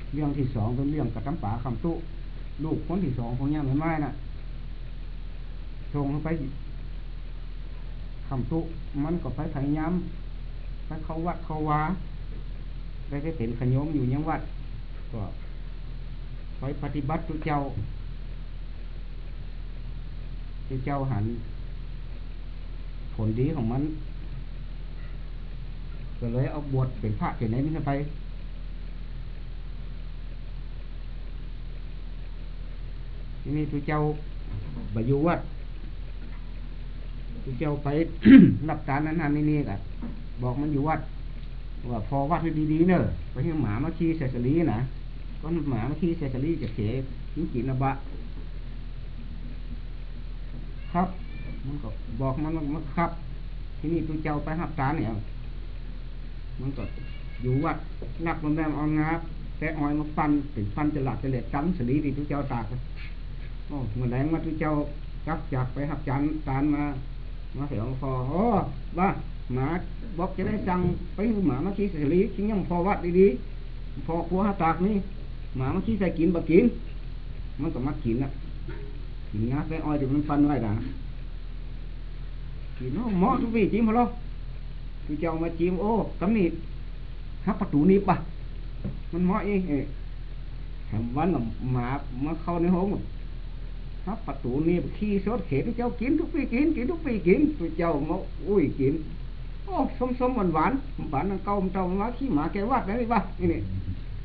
เรื่องที่สองเป็นเรื่องกระตำป่าคำตุลูกคนที่สองของย่าไม่ไม้น่ะชงไปคำตุมันก็ไปพยายามไปเข้าวัดเข้าวาได้เป็นขยมอยู่ยังวัดก็ไปปฏิบัติตุเจ้าหันผลดีของมันก็เลยเอาบวชเป็นพระเป็นไหนนี่ไปที่นี่ตุเจ้าบอยู่วัดตุเจ้าไป รับการนั้นนี่กันบอกมันอยู่วัดว่าพอวัดให้ดีๆเนอะไปให้หมามาขี้เสสลีนะก็หมามาขี้เสสลีจะเสียกินระบะครับมันก็บอกมันครับที่นี่ตุเจ้าไปรับการเนี่ยมันก็อยู่วัดนักมันแม่เอางาแต่อ้อยมาฟันเป็นฟันจะหลักจะเล็ดจำสลีที่ตุเจ้าตากโอ้เมื่อไหร่มาตุเจ้ากลับจากไปรับการมาเสียงพอโอ้ว่าหมาบอกจะได้สั่งไปหมามาขี้เสลีชิ้นยังพอวัดดีๆพอครัวตากนี่หมามาขี้ใส่กินบ่กินมันก็มากินนะกินงาแต่อ้อยที่มันฟันไว้ด่ากินโอ้หมอทุกวี่จิ้มพอแล้วตุเจ้ามาจิ้มโอ้ตำหนิฮับประตูนี้ปะมันเหมาะเองแถมวันหมามาเข้าในห้องฮับประตูนี้ขี้สดเขตุเจ้ากินทุกปีกินทุกปีกินตุเจ้ามาอุ้ยกินโอ้ส้มหวานนั่งเกาเจ้ามาขี้หมาแกวัดได้ปะนี่